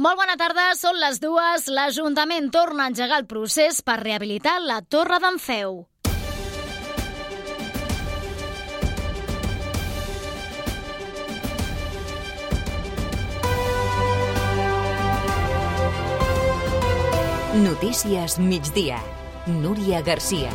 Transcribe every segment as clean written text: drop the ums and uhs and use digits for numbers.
Molt bona tarda, són les 2. L'Ajuntament torna a engegar el procés per rehabilitar la Torre d'en Feu. Notícies migdia. Núria Garcia.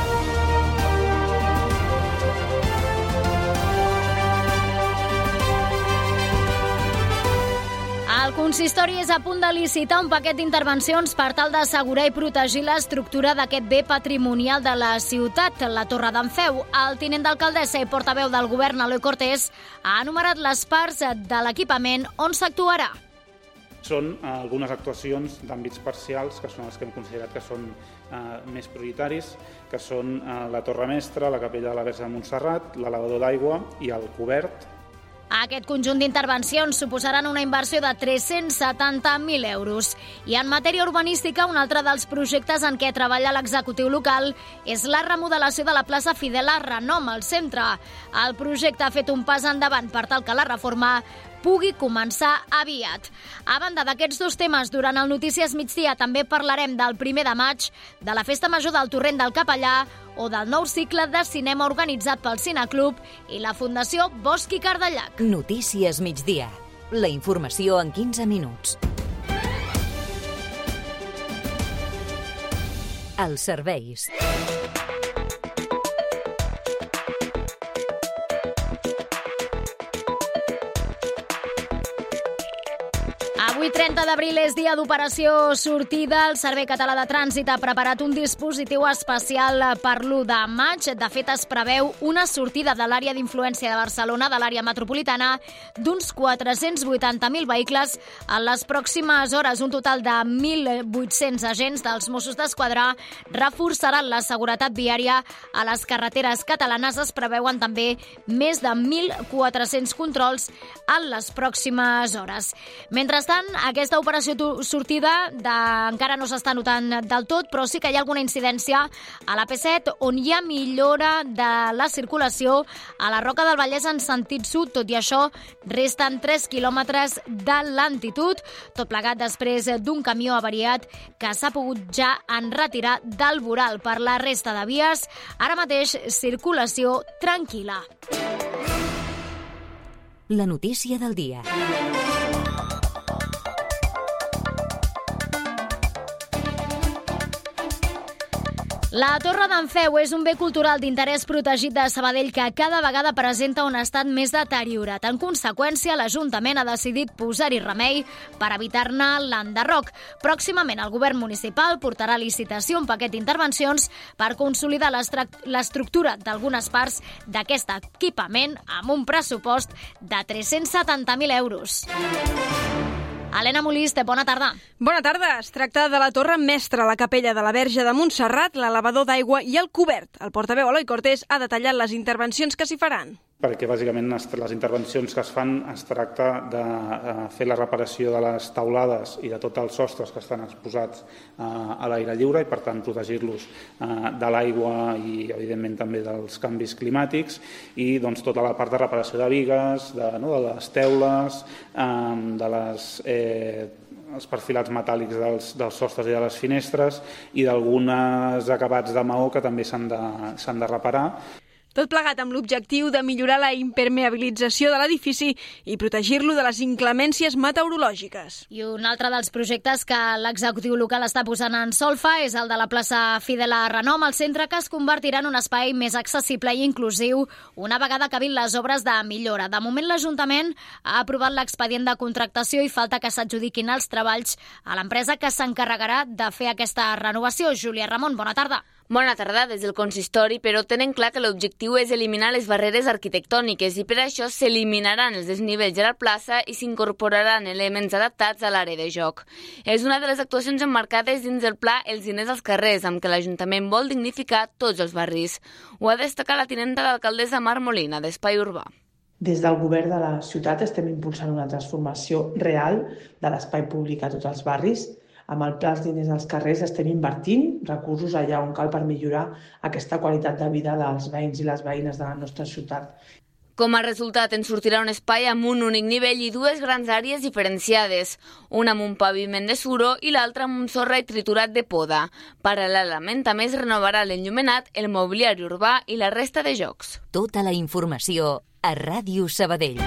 El consistori és a punt de licitar un paquet d'intervencions per tal d'assegurar i protegir l'estructura d'aquest bé patrimonial de la ciutat, la Torre d'en Feu. El tinent d'alcaldessa i portaveu del govern, Eloi Cortés, ha enumerat les parts de l'equipament on s'actuarà. Són algunes actuacions d'àmbits parcials, que són els que hem considerat que són més prioritaris, que són la Torre Mestra, la Capella de la Verge de Montserrat, l'elevador d'aigua i el cobert. Aquest conjunt d'intervencions suposaran una inversió de 370.000 euros. I en matèria urbanística, un altre dels projectes en què treballa l'executiu local és la remodelació de la plaça Fidel Renom al centre. El projecte ha fet un pas endavant per tal que la reforma pugui començar aviat. A banda d'aquests dos temes, durant el Notícies Migdia també parlarem del 1 de maig, de la Festa Major del Torrent del Capellà o del nou cicle de cinema organitzat pel Cineclub i la Fundació Bosch i Cardellac. Notícies migdia. La informació en 15 minuts. Els serveis. Avui, 30 d'abril, és dia d'operació sortida. El Servei Català de Trànsit ha preparat un dispositiu especial per l'1 de maig. De fet, es preveu una sortida de l'àrea d'influència de Barcelona, de l'àrea metropolitana, d'uns 480.000 vehicles en les pròximes hores. Un total de 1.800 agents dels Mossos d'Esquadra reforçaran la seguretat viària a les carreteres catalanes. Es preveuen també més de 1.400 controls en les pròximes hores. Mentrestant, aquesta operació sortida encara no s'està notant del tot, però sí que hi ha alguna incidència a la P7, on hi ha millora de la circulació a la Roca del Vallès en sentit sud. Tot i això, resten 3 quilòmetres de lentitud, tot plegat després d'un camió avariat que s'ha pogut ja enretirar del voral. Per la resta de vies, ara mateix circulació tranquil·la. La notícia del dia. La Torre d'en Feu és un bé cultural d'interès protegit de Sabadell que cada vegada presenta un estat més deteriorat. En conseqüència, l'Ajuntament ha decidit posar-hi remei per evitar-ne l'enderroc. Pròximament, el govern municipal portarà a licitació un paquet d'intervencions per consolidar l'estructura d'algunes parts d'aquest equipament amb un pressupost de 370.000 euros. Helena Molist, bona tarda. Bona tarda. Es tracta de la Torre Mestra, la Capella de la Verge de Montserrat, l'elevador d'aigua i el cobert. El portaveu Eloi Cortés ha detallat les intervencions que s'hi faran. Perquè bàsicament les intervencions que es fan es tracta de fer la reparació de les teulades i de tots els sostres que estan exposats a l'aire lliure i, per tant, protegir-los de l'aigua i, evidentment, també dels canvis climàtics, i doncs, tota la part de reparació de bigues, de les teules, els perfilats metàl·lics dels sostres i de les finestres i d'alguns acabats de maó que també s'han de reparar. Tot plegat amb l'objectiu de millorar la impermeabilització de l'edifici i protegir-lo de les inclemències meteorològiques. I un altre dels projectes que l'executiu local està posant en solfa és el de la plaça Fidel Renom al centre, que es convertirà en un espai més accessible i inclusiu una vegada acabin les obres de millora. De moment, l'Ajuntament ha aprovat l'expedient de contractació i falta que s'adjudiquin els treballs a l'empresa que s'encarregarà de fer aquesta renovació. Júlia Ramon, bona tarda. Bona tarda des del consistori, però tenen clar que l'objectiu és eliminar les barreres arquitectòniques i per això s'eliminaran els desnivells a la plaça i s'incorporaran elements adaptats a l'àrea de joc. És una de les actuacions emmarcades dins del pla Els diners als carrers, amb què l'Ajuntament vol dignificar tots els barris. Ho ha destacat la tinenta d'alcaldessa Mar Molina, d'Espai Urbà. Des del govern de la ciutat estem impulsant una transformació real de l'espai públic a tots els barris. Amb el pla Els diners als carrers estem invertint recursos allà on cal per millorar aquesta qualitat de vida dels veïns i les veïnes de la nostra ciutat. Com a resultat, en sortirà un espai amb un únic nivell i dues grans àrees diferenciades, una amb un paviment de suro i l'altra amb un sorra i triturat de poda. Paral·lelament, també es renovarà l'enllumenat, el mobiliari urbà i la resta de jocs. Tota la informació a Ràdio Sabadell.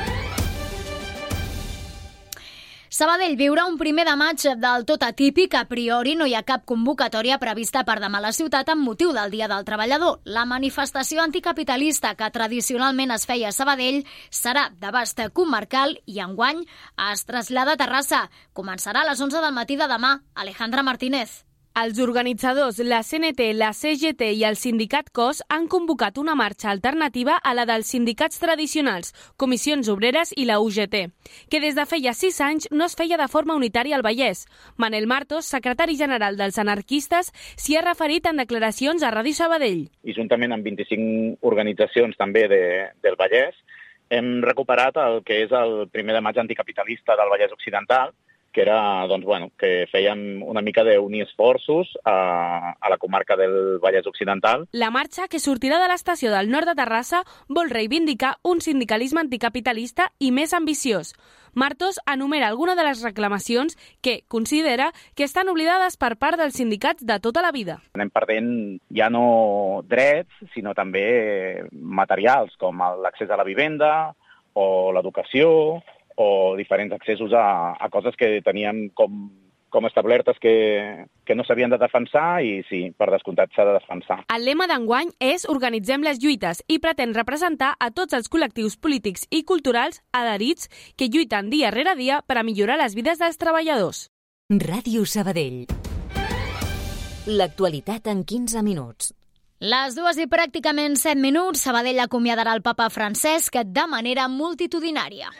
Sabadell viurà un 1 de maig del tot atípic. A priori no hi ha cap convocatòria prevista per demà a la ciutat amb motiu del Dia del Treballador. La manifestació anticapitalista que tradicionalment es feia a Sabadell serà d'abast comarcal i enguany es trasllada a Terrassa. Començarà a les 11 del matí de demà. Alejandra Martínez. Els organitzadors, la CNT, la CGT i el sindicat COS han convocat una marxa alternativa a la dels sindicats tradicionals, Comissions Obreres i la UGT, que des de feia 6 anys no es feia de forma unitària al Vallès. Manel Martos, secretari general dels anarquistes, s'hi ha referit en declaracions a Ràdio Sabadell. I juntament amb 25 organitzacions també del Vallès, hem recuperat el que és el 1 de maig anticapitalista del Vallès Occidental, que era, que fèiem una mica d'unir esforços a la comarca del Vallès Occidental. La marxa, que sortirà de l'estació del nord de Terrassa, vol reivindicar un sindicalisme anticapitalista i més ambiciós. Martos enumera alguna de les reclamacions que considera que estan oblidades per part dels sindicats de tota la vida. Anem perdent ja no drets, sinó també materials, com l'accés a la vivenda o l'educació, o diferents accessos a coses que teníem com establertes que no s'havien de defensar i sí, per descomptat s'ha de defensar. El lema d'enguany és Organitzem les lluites i pretén representar a tots els col·lectius polítics i culturals adherits que lluiten dia rere dia per a millorar les vides dels treballadors. Ràdio Sabadell. L'actualitat en 15 minuts. Les 2 i pràcticament 7 minuts, Sabadell acomiadarà el papa Francesc de manera multitudinària.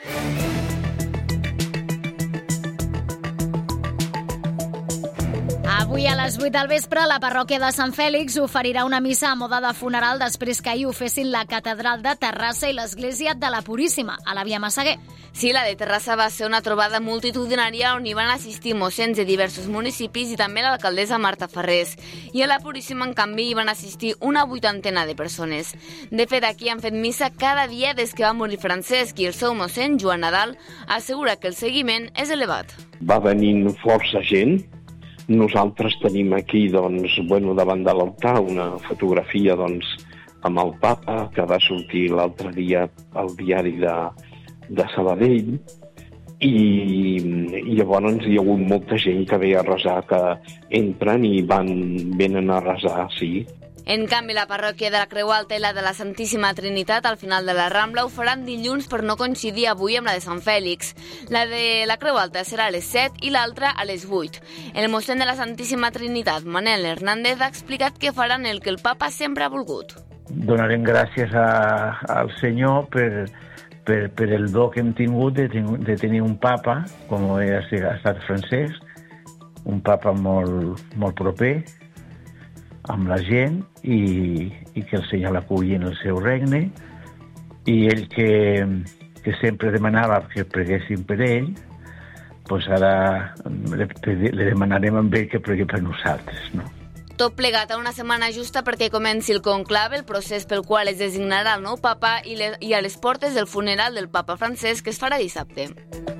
Avui a les 8 del vespre, la parròquia de Sant Fèlix oferirà una missa a moda de funeral després que ahir ho fessin la catedral de Terrassa i l'església de la Puríssima, a la Via Massaguer. Sí, la de Terrassa va ser una trobada multitudinària on hi van assistir mossens de diversos municipis i també l'alcaldessa Marta Ferrés. I a la Puríssima, en canvi, hi van assistir una 80 de persones. De fet, aquí han fet missa cada dia des que va morir Francesc i el seu mossèn, Joan Nadal, assegura que el seguiment és elevat. Va venint força gent. Nosaltres tenim aquí, davant de l'altar, una fotografia, amb el papa, que va sortir l'altre dia al diari de Sabadell, i llavors hi ha hagut molta gent que ve a resar, que entren i venen a resar, sí. En canvi, la parròquia de la Creu Alta i la de la Santíssima Trinitat al final de la Rambla ho faran dilluns per no coincidir avui amb la de Sant Fèlix. La de la Creu Alta serà a les 7 i l'altra a les 8. El mossèn de la Santíssima Trinitat, Manel Hernández, ha explicat que faran el que el papa sempre ha volgut. Donarem gràcies al Senyor per el do que hem tingut de tenir un papa, com ha estat Francesc, un papa molt proper, amb la gent i que el Senyor l'aculli en el seu regne, i ell que sempre demanava que preguéssim per ell, doncs ara li demanarem a ell que pregui per nosaltres, no? Tot plegat a una setmana justa perquè comenci el conclave, el procés pel qual es designarà el nou papa i a les portes del funeral del papa Francesc, que es farà dissabte.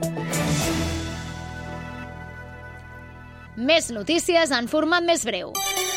Més notícies en format més breu.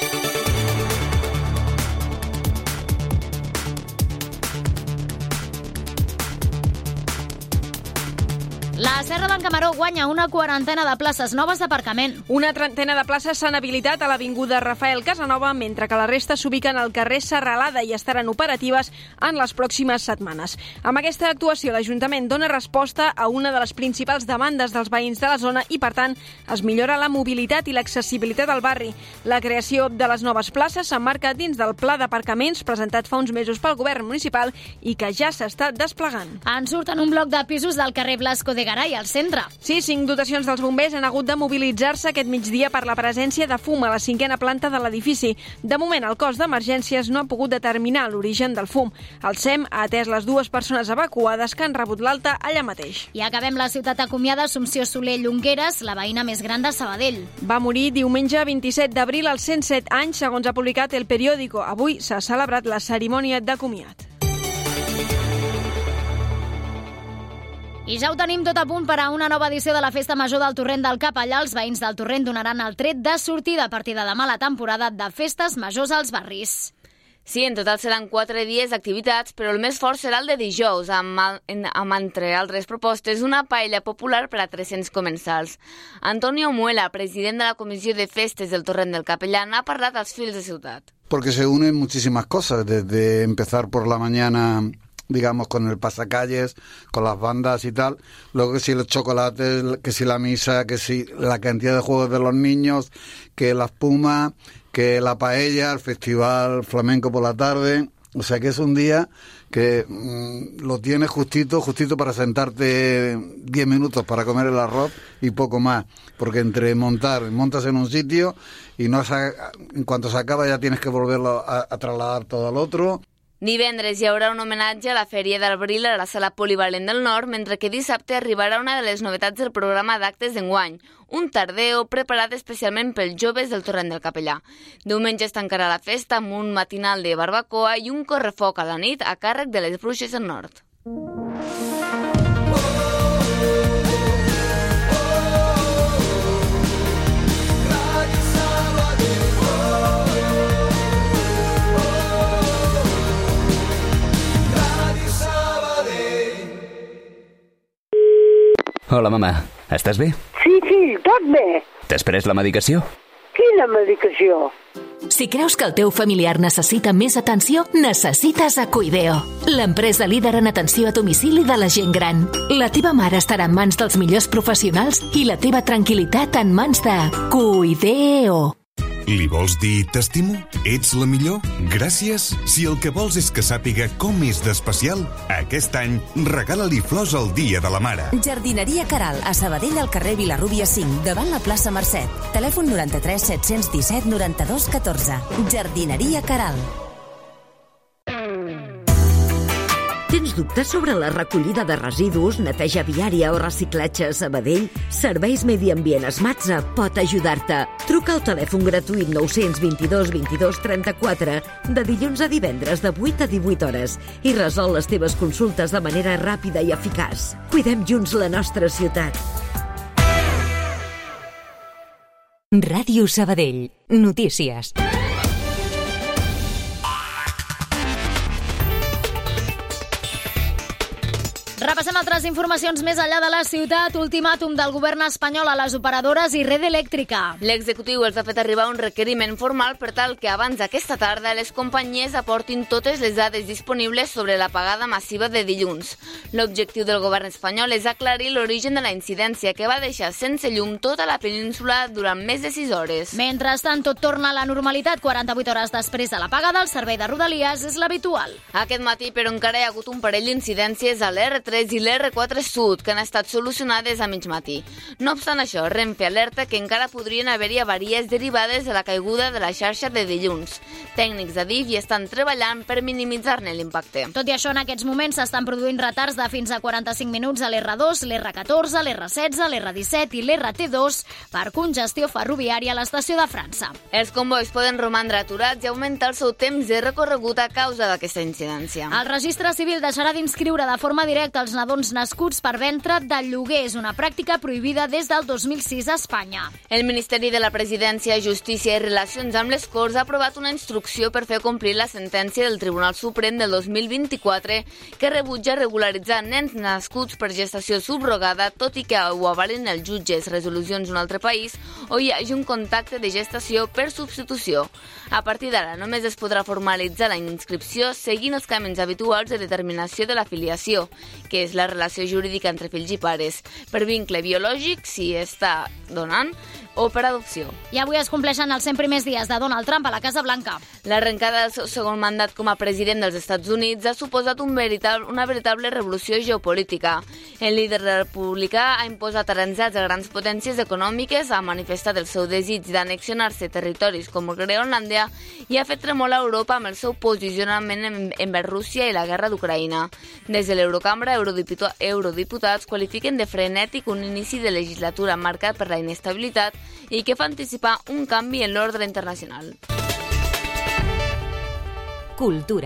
La Serra d'en Camaró guanya una 40 de places noves d'aparcament. Una 30 de places s'han habilitat a l'avinguda Rafael Casanova, mentre que la resta s'ubiquen al carrer Serralada i estaran operatives en les pròximes setmanes. Amb aquesta actuació, l'Ajuntament dona resposta a una de les principals demandes dels veïns de la zona i, per tant, es millora la mobilitat i l'accessibilitat al barri. La creació de les noves places s'emmarca dins del pla d'aparcaments presentat fa uns mesos pel govern municipal i que ja s'està desplegant. En surten un bloc de pisos del carrer Blasco de Garay, al centre. Sí, 5 dotacions dels bombers han hagut de mobilitzar-se aquest migdia per la presència de fum a la 5a planta de l'edifici. De moment, el cos d'emergències no ha pogut determinar l'origen del fum. El SEM ha atès les 2 persones evacuades que han rebut l'alta allà mateix. I acabem la ciutat acomiada. Assumpció Soler Llongueres, la veïna més gran de Sabadell. Va morir diumenge 27 d'abril als 107 anys, segons ha publicat El Periódico. Avui s'ha celebrat la cerimònia de comiat. I ja ho tenim tot a punt per a una nova edició de la Festa Major del Torrent del Capellà. Els veïns del Torrent donaran el tret de sortida a partir de demà la temporada de festes majors als barris. Sí, en total seran 4 dies d'activitats, però el més fort serà el de dijous, amb entre altres propostes, una paella popular per a 300 comensals. Antonio Muela, president de la Comissió de Festes del Torrent del Capellà, ha parlat als fils de ciutat. Porque se unen muchísimas cosas, desde empezar por la mañana, digamos, con el pasacalles, con las bandas y tal, luego que si los chocolates, que si la misa, que si la cantidad de juegos de los niños, que la espuma, que la paella, el festival flamenco por la tarde. O sea que es un día que lo tienes justito para sentarte 10 minutos para comer el arroz y poco más, porque entre montas en un sitio y en cuanto se acaba ya tienes que volverlo a trasladar todo al otro. Divendres hi haurà un homenatge a la Fèria d'Abril a la Sala Polivalent del Nord, mentre que dissabte arribarà una de les novetats del programa d'actes d'enguany, un tardeo preparat especialment pels joves del Torrent del Capellà. Diumenge es tancarà la festa amb un matinal de barbacoa i un correfoc a la nit a càrrec de les Bruixes del Nord. Hola, mama. Estàs bé? Sí, fill, tot bé. T'has pres la medicació? Quina medicació? Si creus que el teu familiar necessita més atenció, necessites a Cuideo, l'empresa líder en atenció a domicili de la gent gran. La teva mare estarà en mans dels millors professionals i la teva tranquil·litat en mans de Cuideo. Li vols dir t'estimo? Ets la millor? Gràcies? Si el que vols és que sàpiga com és d'especial, aquest any regala-li flors al Dia de la Mare. Jardineria Caral, a Sabadell, al carrer Vilarrúbia 5, davant la plaça Mercet. Telèfon 93 717 92 14. Jardineria Caral. Tens dubtes sobre la recollida de residus, neteja viària o reciclatge a Sabadell? Serveis Medi Ambient Esmatza pot ajudar-te. Truca al telèfon gratuït 922 22 34 de dilluns a divendres de 8 a 18 hores i resol les teves consultes de manera ràpida i eficaç. Cuidem junts la nostra ciutat. Ràdio Sabadell. Notícies. Repassem altres informacions més enllà de la ciutat. Ultimàtum del govern espanyol a les operadores i Red Eléctrica. L'executiu els ha fet arribar un requeriment formal per tal que abans d'aquesta tarda les companyies aportin totes les dades disponibles sobre l'apagada massiva de dilluns. L'objectiu del govern espanyol és aclarir l'origen de la incidència que va deixar sense llum tota la península durant més de 6 hores. Mentrestant, tot torna a la normalitat. 48 hores després de l'apagada, el servei de Rodalies és l'habitual. Aquest matí, però, encara hi ha hagut un parell d'incidències a l'R3 i l'R4 Sud, que han estat solucionades a mig matí. No obstant això, Renfe alerta que encara podrien haver-hi avaries derivades de la caiguda de la xarxa de dilluns. Tècnics d'Adif hi estan treballant per minimitzar-ne l'impacte. Tot i això, en aquests moments s'estan produint retards de fins a 45 minuts a l'R2, l'R14, l'R16, l'R17 i l'Rt2 per congestió ferroviària a l'estació de França. Els convois poden romandre aturats i augmentar el seu temps de recorregut a causa d'aquesta incidència. El registre civil deixarà d'inscriure de forma directa els nadons nascuts per ventre de lloguer. És una pràctica prohibida des del 2006 a Espanya. El Ministeri de la Presidència, Justícia i Relacions amb les Corts ha aprovat una instrucció per fer complir la sentència del Tribunal Suprem del 2024 que rebutja regularitzar nens nascuts per gestació subrogada, tot i que ho avalin els jutges, resolucions d'un altre país o hi hagi un contacte de gestació per substitució. A partir d'ara només es podrà formalitzar la inscripció seguint els camins habituals de determinació de la filiació, que és la relació jurídica entre fills i pares, per vincle biològic, si està donant, o per adopció. I avui es compleixen els 100 primers dies de Donald Trump a la Casa Blanca. L'arrencada del seu segon mandat com a president dels Estats Units ha suposat una veritable revolució geopolítica. El líder republicà ha imposat aranzels a grans potències econòmiques, ha manifestat el seu desig d'annexionar-se territoris com Groenlàndia i ha fet tremolar Europa amb el seu posicionament envers Rússia i la guerra d'Ucraïna. Des de l'Eurocambra, eurodiputats qualifiquen de frenètic un inici de legislatura marcat per la inestabilitat i que fa anticipar un canvi en l'ordre internacional. Cultura.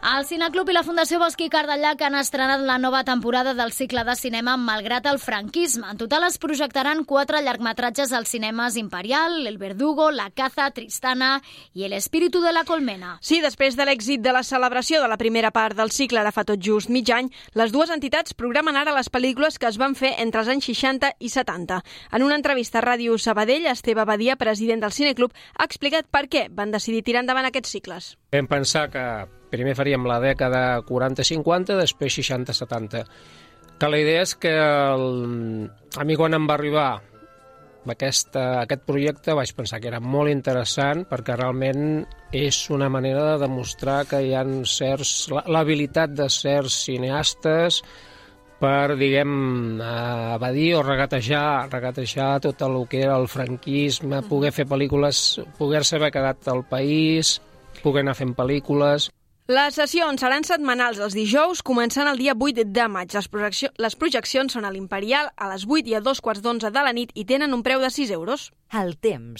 El Cineclub i la Fundació Bosch i Cardellac han estrenat la nova temporada del cicle de cinema Malgrat el franquisme. En total es projectaran 4 llargmetratges als cinemes Imperial, El Verdugo, La Caza, Tristana i El Espíritu de la Colmena. Sí, després de l'èxit de la celebració de la primera part del cicle ara fa tot just mig any, les dues entitats programen ara les pel·lícules que es van fer entre els anys 60 i 70. En una entrevista a Ràdio Sabadell, Esteve Badia, president del Cineclub, ha explicat per què van decidir tirar endavant aquests cicles. Vam pensar que primer faríem la dècada 40-50, després 60-70. Que la idea és que a mi quan em va arribar aquest projecte vaig pensar que era molt interessant perquè realment és una manera de demostrar que hi ha l'habilitat de certs cineastes per, diguem, evadir o regatejar tot el que era el franquisme, poder fer pel·lícules, poder-se haver quedat al país, poder anar fent pel·lícules. Les sessions seran setmanals els dijous, començant el dia 8 de maig. Les projeccions són a l'Imperial a les 8 i a 2:15 de la nit i tenen un preu de 6 euros. El temps.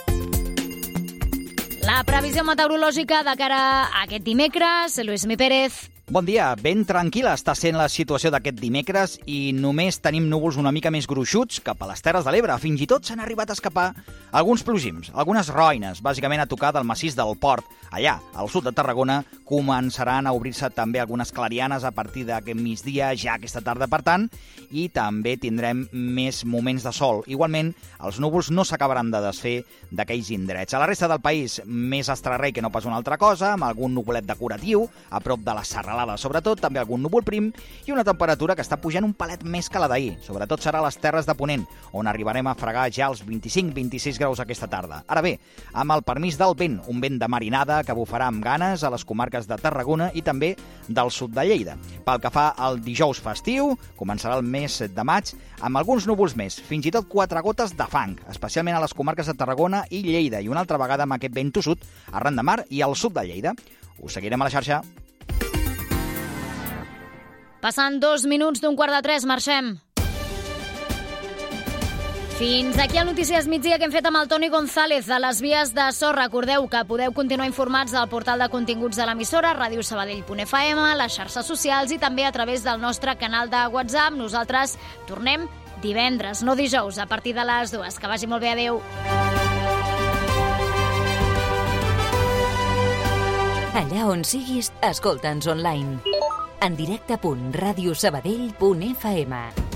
La previsió meteorològica de cara a aquest dimecres, Lluís Mi Pérez. Bon dia, ben tranquil·la està sent la situació d'aquest dimecres i només tenim núvols una mica més gruixuts cap a les Terres de l'Ebre. Fins i tot s'han arribat a escapar alguns plogims, algunes roines, bàsicament a tocar del massís del Port. Allà, al sud de Tarragona, començaran a obrir-se també algunes clarianes a partir d'aquest migdia, ja aquesta tarda, per tant, i també tindrem més moments de sol. Igualment, els núvols no s'acabaran de desfer d'aquells indrets. A la resta del país, més estrarrei que no pas una altra cosa, amb algun nuvolet decoratiu, a prop de la serralada sobretot, també algun núvol prim i una temperatura que està pujant un palet més que la d'ahir. Sobretot serà a les Terres de Ponent, on arribarem a fregar ja els 25-26 graus aquesta tarda. Ara bé, amb el permís del vent, un vent de marinada que bufarà amb ganes a les comarques de Tarragona i també del sud de Lleida. Pel que fa al dijous festiu, començarà el mes de maig amb alguns núvols més, fins i tot 4 gotes de fang, especialment a les comarques de Tarragona i Lleida, i una altra vegada amb aquest vent tossut arran de mar i al sud de Lleida. Us seguirem a la xarxa. Passant 2 minuts d'un 2:45, marxem. Fins aquí el Notícies Migdia que hem fet amb el Toni González de les vies de so. Recordeu que podeu continuar informats al portal de continguts de l'emissora, radiosabadell.fm, les xarxes socials i també a través del nostre canal de WhatsApp. Nosaltres tornem divendres, no dijous, a partir de les 2. Que vagi molt bé, adeu. Allà on siguis, escolta'ns online. En directe.radiosabadell.fm